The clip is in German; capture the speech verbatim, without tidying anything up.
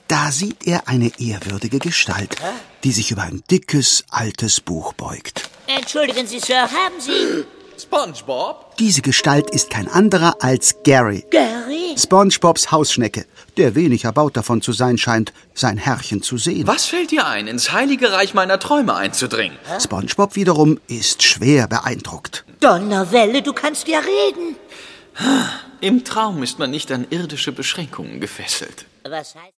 Da sieht er eine ehrwürdige Gestalt, die sich über ein dickes, altes Buch beugt. Entschuldigen Sie, Sir, haben Sie... SpongeBob? Diese Gestalt ist kein anderer als Gary. Gary? SpongeBobs Hausschnecke, der wenig erbaut davon zu sein scheint, sein Herrchen zu sehen. Was fällt dir ein, ins heilige Reich meiner Träume einzudringen? SpongeBob wiederum ist schwer beeindruckt. Donnerwelle, du kannst ja reden. Im Traum ist man nicht an irdische Beschränkungen gefesselt. Was heißt...